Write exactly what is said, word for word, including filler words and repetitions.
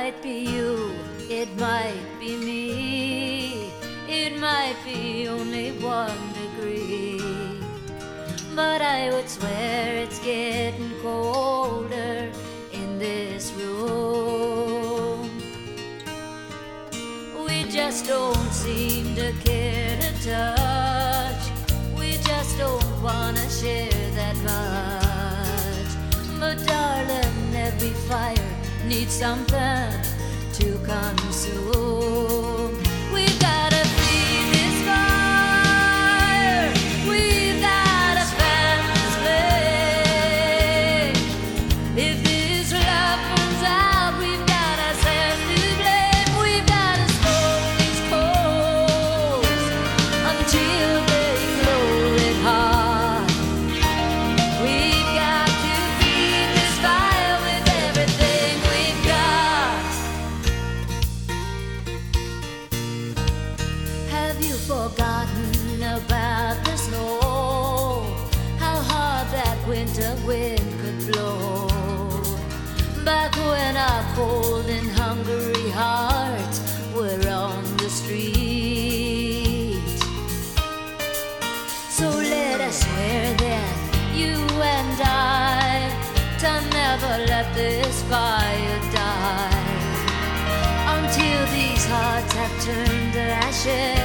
might be you, it might be me, it might be only one degree, but I would swear it's getting colder in this room. We just don't seem to care to touch, we just don't wanna share that much. But darling, every fire needs something to consume. We've gotta feed this fire, we've gotta fan this flame. If this love burns out, we've got ourselves to blame. We've gotta smoke these coals until they glow red hot. We've got to feed this fire with everything we've got. Have you forgotten about the snow? How hard that winter wind could blow, back when our cold and hungry hearts were on the street. So let us swear that you and I to never let this fire die, until these hearts have turned to ashes